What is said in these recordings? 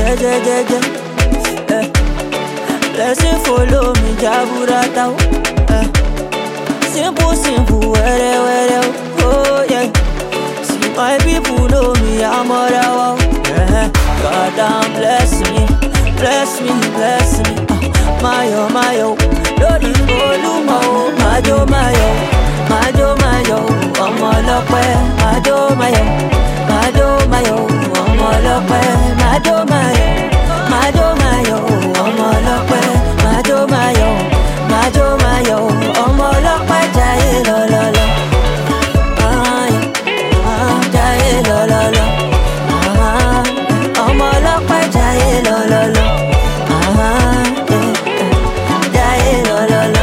Blessing follow me, Jaburata. Simple, simple, where, oh yeah. See my people know me, I'm all out. God damn, bless me, bless me, bless me. Mayo, Lodi Olumo, Majo, I'm all up where, Majo, I'm all up where, Majo, I'm all up where, Majo, I'm all up where, Jai, lo. Jai, lo. I'm all up where, Jai, lo. Jai, lo.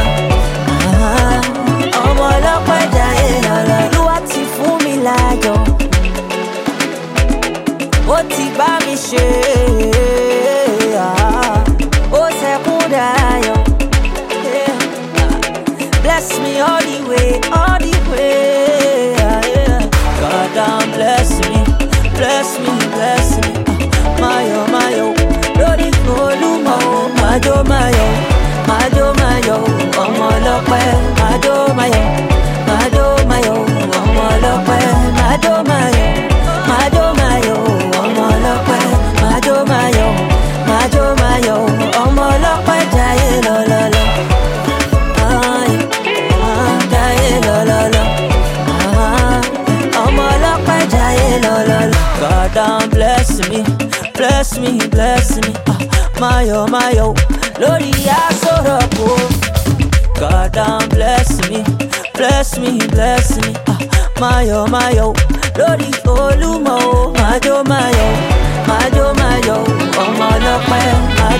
I'm all up where, Jai, lo. Luati fún mi láyọ̀, ó ti bá mi ṣe, ó ṣẹ́kún dayọ̀. Bless me all the way, God damn, bless me, bless me. Mayo, Lodi Olumo, Majo, ọmọ ọlọ́pẹ́, Majo, ọmọ ọlọ́pẹ́, Majo, ọmọ ọlọ́pẹ́, Majo, ọmọ ọlọ́pẹ́, Jayé lọ́lọ́lọ́. God damn, bless me. Mayo, Lori Asoroko. God damn, bless me. Mayo, Lori Olumo, Majo, ọmọ ọlọ́pẹ́,